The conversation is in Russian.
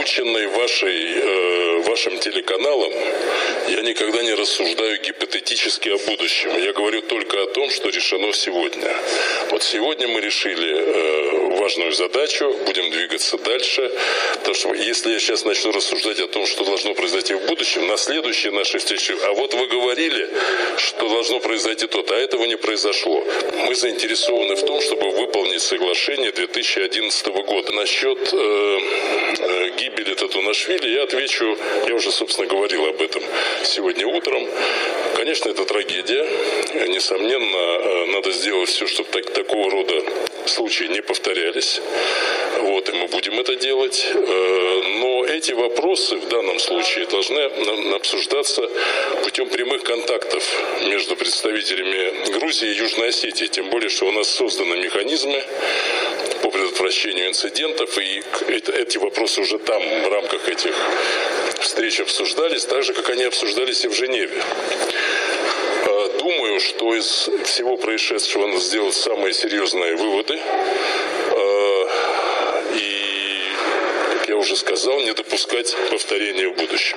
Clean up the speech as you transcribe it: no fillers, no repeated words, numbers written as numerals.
наученный вашим телеканалом, я никогда не рассуждаю гипотетически о будущем. Я говорю только о том, что решено сегодня. Вот сегодня мы решили важную задачу, будем двигаться дальше. Потому что если я сейчас начну рассуждать о том, что должно произойти в будущем, на следующей нашей встрече, а вот вы говорили, что должно произойти то-то, а этого не произошло. Мы заинтересованы в том, чтобы выполнить соглашение 2011 года. Насчет гибели Татунашвили я отвечу, я уже, собственно, говорил об этом сегодня утром. Конечно, это трагедия. Несомненно, надо сделать все, чтобы такого рода случаи не повторялись. Вот, и мы будем это делать. Но эти вопросы в данном случае должны обсуждаться путем прямых контактов между представителями Грузии и Южной Осетии. Тем более, что у нас созданы механизмы по предотвращению инцидентов, и эти вопросы уже там в рамках этих встреч обсуждались, так же, как они обсуждались и в Женеве. Думаю, что из всего происшедшего надо сделать самые серьезные выводы. И, как я уже сказал, не допускать повторения в будущем.